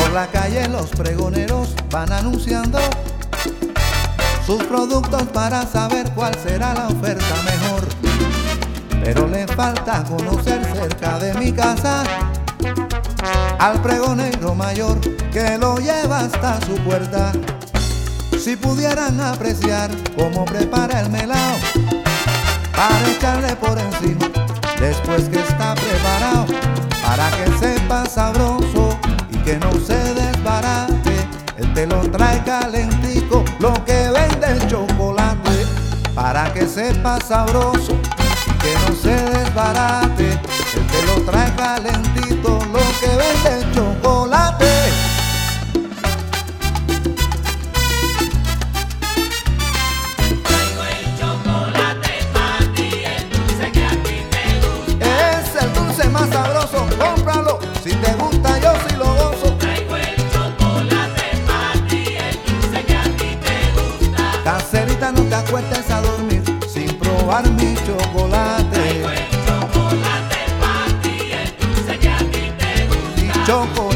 Por la calle los pregoneros van anunciando sus productos para saber cuál será la oferta mejor. Pero le falta conocer cerca de mi casa al pregonero mayor que lo lleva hasta su puerta. Si pudieran apreciar cómo prepara el melao para echarle por encima después que está preparado, para que sepa sabroso y que no se desbarate. Él te lo trae calentico, lo que vende el chocolate, para que sepa sabroso y que no se desbarate. Él te lo trae calentito, lo que vende el chocolate. Traigo el chocolate para ti, el dulce que a ti te gusta. Es el dulce más sabroso, cómpralo, si te gusta yo sí lo gozo. Traigo el chocolate para ti, el dulce que a ti te gusta. Caserita, no te acuestes a dormir sin probar mi chocolate. Traigo el chocolate para ti, el dulce que a ti te gusta. Chocolate.